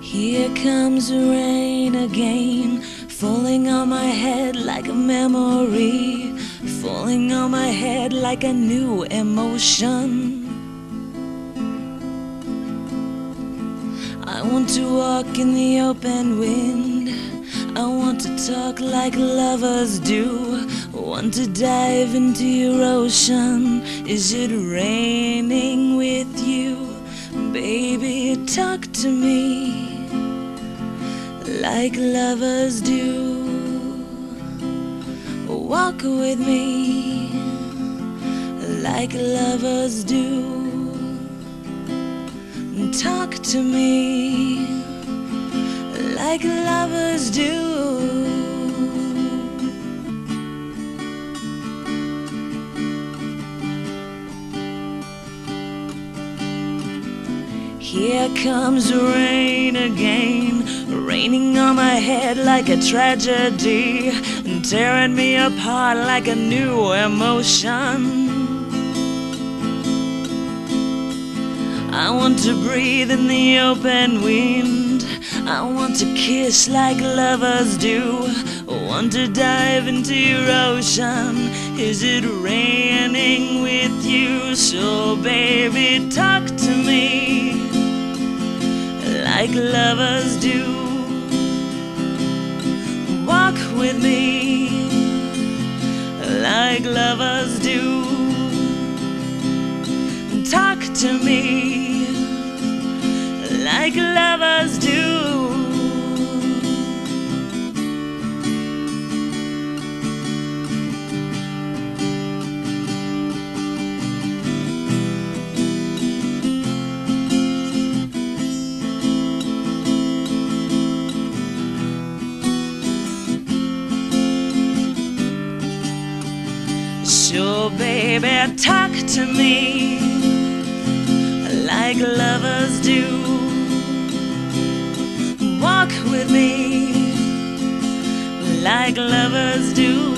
Here comes the rain again, falling on my head like a memory, falling on my head like a new emotion. I want to walk in the open wind, I want to talk like lovers do, want to dive into your ocean. Is it raining with you? Baby, talk to me like lovers do. Walk with me like lovers do. Talk to me like lovers do. Here comes the rain again, raining on my head like a tragedy, and tearing me apart like a new emotion. I want to breathe in the open wind, I want to kiss like lovers do, want to dive into your ocean. Is it raining with you? So baby, talk to me like lovers do. Walk with me like lovers do. Talk to me like lovers do. So baby, talk to me like lovers do. Walk with me like lovers do.